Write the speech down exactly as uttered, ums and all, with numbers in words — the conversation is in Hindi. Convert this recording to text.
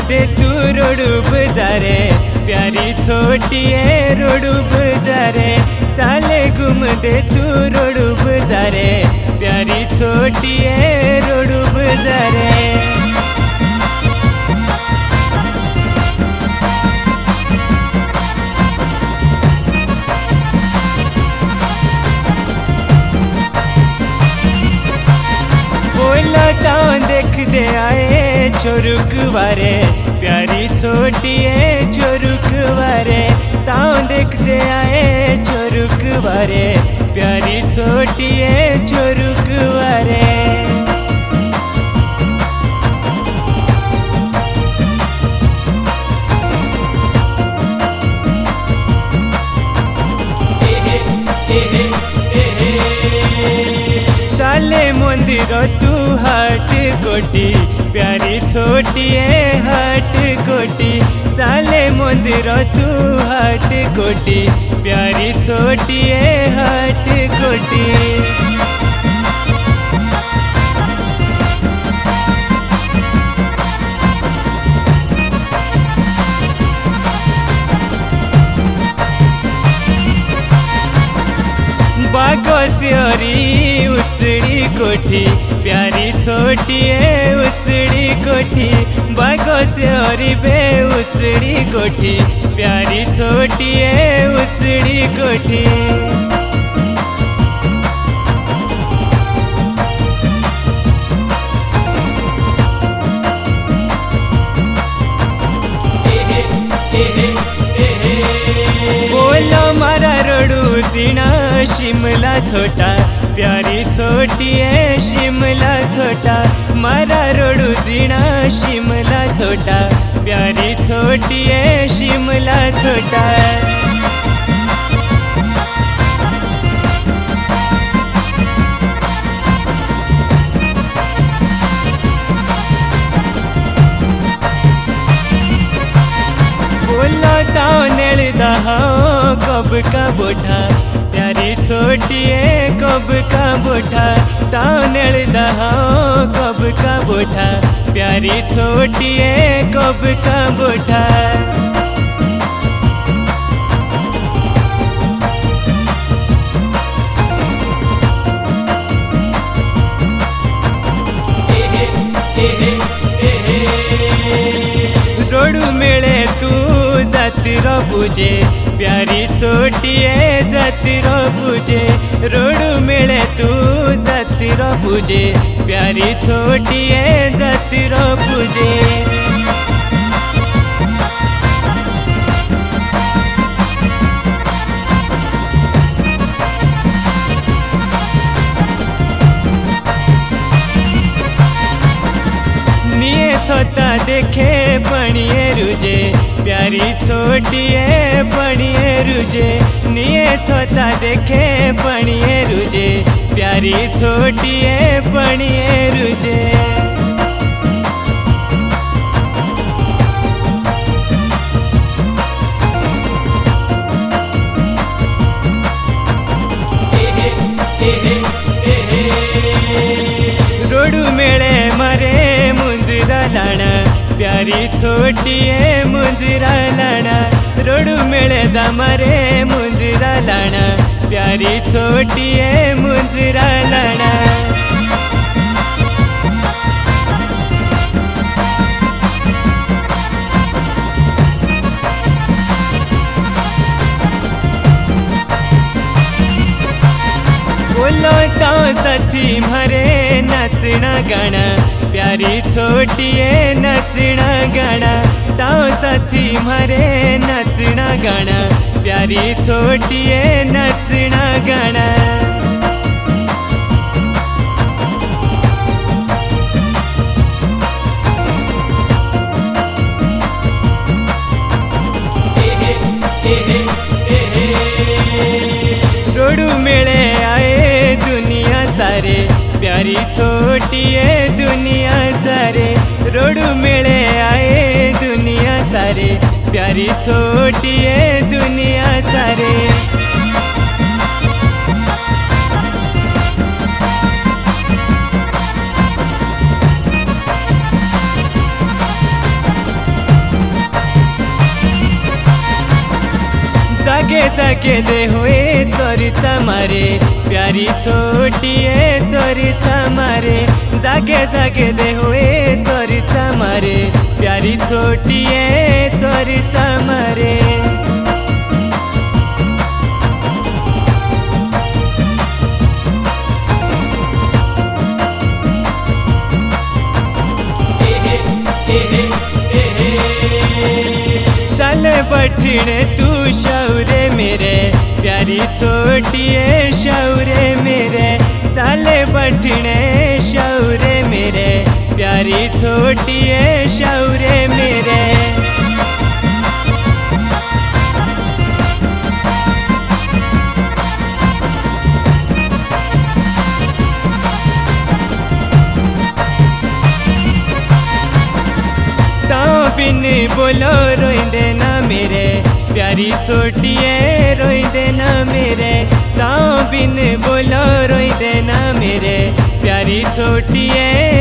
घूमते तू रोडूब जा रे, प्यारी छोटी है रोडूब जा रे। चाले घूमते तू रोडूब जा रे, प्यारी छोटी है रोडूब जा रे। टाउन देख दे आए चोरुक वारे, प्यारी छोटी है चोरुक वारे। टाउन देख दे आए चोरुक वारे, प्यारी छोटी है चोरुक वारे। चाले मंदिर तू हाट कोटी, प्यारी छोटी है हाट कोटी। चाले मंदिर तू हाट कोटी, प्यारी छोटी है हाट कोटी। बागोसियोरी उचड़ी कोठी, प्यारी छोटी है उचड़ी कोठी। बागोसियोरी बे उचड़ी कोठी, प्यारी छोटी है उचड़ी कोठी। बोलो मारा रोडू जीना शिमला छोटा, प्यारी छोटी है शिमला छोटा। मारा रोडू जीना शिमला छोटा, प्यारी छोटी है शिमला छोटा। बोलो ताऊ नेलदा हाँ कब का बोठा, प्यारी छोटी है कब का बोठा। ताऊ नेलदा हाँ कब का बोठा, प्यारी छोटी है कब का बोठा। रोडू मेले तू जातिर पूजे, प्यारी छोटी है जातिर पूजे। रोडू मेले तू जातिर पूजे, प्यारी छोटी है जातिर पूजे। छोटा देखे बनिए रुजे, प्यारी छोटी है बनिए रुजे। निये छोटा देखे बनिए रुजे, प्यारी छोटी है बनिए रुजे। रोडू मेले मरे मुंजरा लाना, प्यारी छोटी है मुंजरा लाना। रोडू मेले दमरे मुंजरा लाना, प्यारी छोटी है मुंजरा लाना। बोलो तो साथी मरे नचना गाना, प्यारी छोटी है नचना गाना। ताओ साथी मरे नचना गाना, प्यारी छोटी है नचना गाना। रोडू मेले आए दुनिया सारे, प्यारी छोटी है दुनिया सारे। रोडू मेले आए दुनिया सारे, प्यारी छोटी है दुनिया सारे। जागे जागे दे हुए चोरी चमारे प्यारी छोटी है चोरी चमारे जागे जागे दे हुए चोरी चमारे प्यारी छोटी है चोरी चमारे चल बठिणे तू शौरे मेरे प्यारी छोटी है शौरे मेरे चल बठिणे शौरे मेरे प्यारी छोटी है शौरे मेरे बिन बोलो रोइंदे ना मेरे प्यारी छोटी है रोइंदे ना मेरे ताऊ बिन बोलो रोइंदे ना मेरे प्यारी छोटी है